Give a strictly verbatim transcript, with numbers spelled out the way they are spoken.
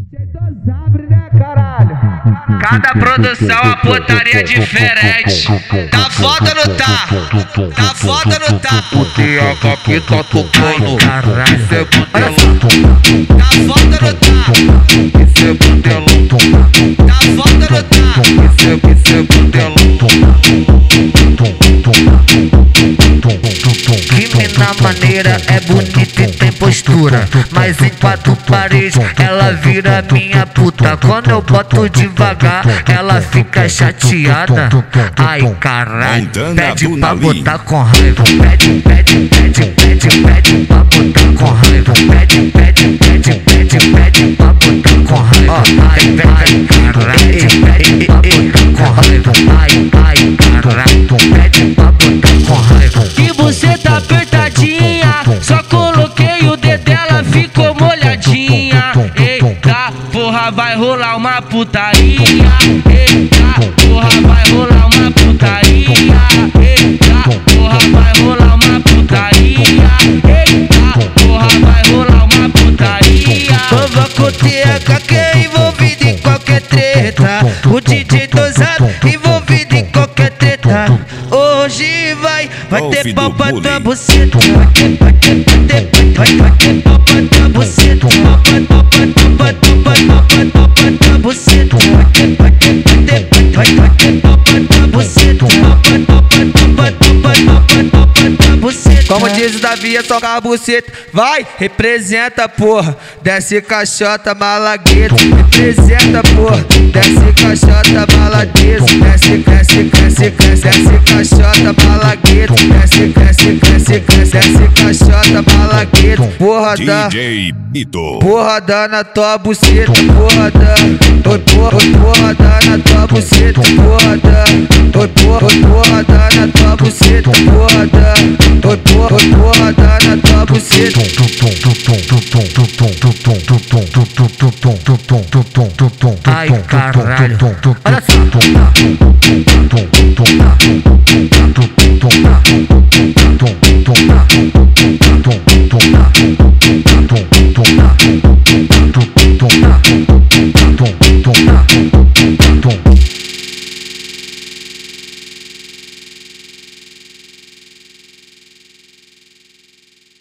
Abre, né, caralho? Cada produção a putaria diferente. Tá foda no tá? Tá foda no tá? O T H P tá tocando. Caralho, isso é butelão. tá foda no tá? Isso é butelão. Tá foda no tá? Isso é, isso é butelão. Que mina maneira, é bonita e tem postura, mas em quatro paredes ela vira minha puta. Quando eu boto devagar, ela fica chateada. Ai caralho, pede pra botar com raiva. Pede, pede, pede, pede, pede pra botar com raiva. Pede, pede, pede, pede, pede pra botar com raiva. Ai, ai, caralho, pede pra botar com raiva. Ai, ai, caralho, pede pra botar com raiva. Que você tá apertadinha, só coloquei o dedo dela, ficou molhadinha. Eita, porra, vai rolar uma putaria. Eita, porra, vai rolar uma putaria. Eita, porra, vai rolar uma putaria. Eita, porra, vai rolar uma putaria. Nova com T H que é envolvido em qualquer treta. O D J dosado envolvido em qualquer treta. Hoje vai, vai ter pau pra tua buceta. Vai ter, vai ter, vai ter, vai, vai ter pau pra tua buceta. Pau pra, pau pra, pau pra, pau pra, pau pra, pau pra tua buceta. Vai ter, vai ter, vai ter, vai, vai ter pau pra tua buceta. Pau pra, pau pra, pau pra, pau pra, pau pra, pau pra tua buceta. Como diz o Davi, é só com a buceta. Vai, representa, porra. Desce caixota, malagueta. Representa, porra. Desce caixota, malagueta. Desce, desce, desce, desce, desce caixota, malagueta. Desce, desce, desce, desce, desce caixota, malagueta. Porra da, D J Bito. porra da na tua buceta. Porra da, oi porra, oi porra da na tua buceta. Porra da, oi porra, oi porra da na tua buceta. Porra da, oi porra, oi porra da na tua buceta. Ai caralho, olha só.